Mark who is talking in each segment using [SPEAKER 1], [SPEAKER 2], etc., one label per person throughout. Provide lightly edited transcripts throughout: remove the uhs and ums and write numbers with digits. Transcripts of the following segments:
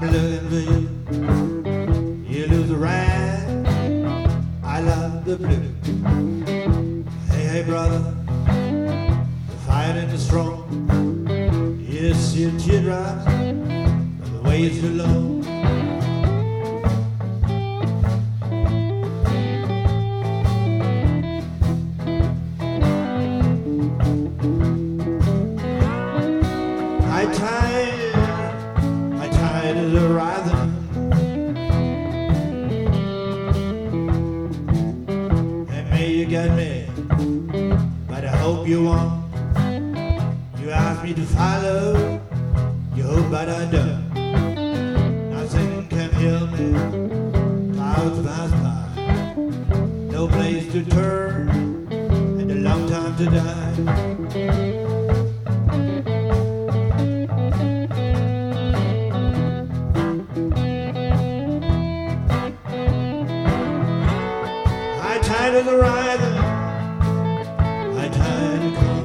[SPEAKER 1] looking for you. You lose the red, I love the blue. Hey, hey, brother, the fighting is strong. Yes, your teardrops, but the way is too long. My tide is a rising, and may you get me, but I hope you won't. You ask me to follow, you hope but I don't. Nothing can heal me, clouds pass by, no place to turn, and a long time to die. My tide is a rising, my tide is calm.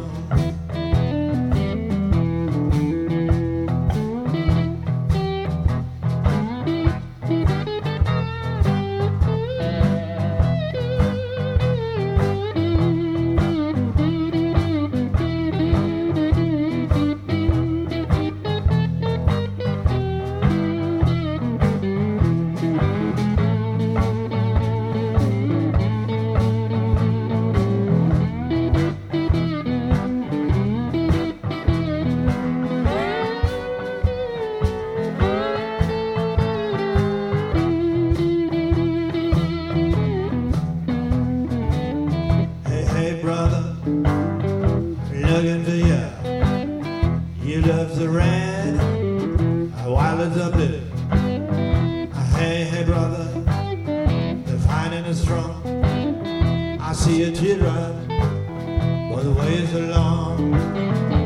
[SPEAKER 1] Brother, looking for you. You love the red, while it's the blue. Hey, hey, brother, the fighting is strong. I see a teardrop, but the way is long.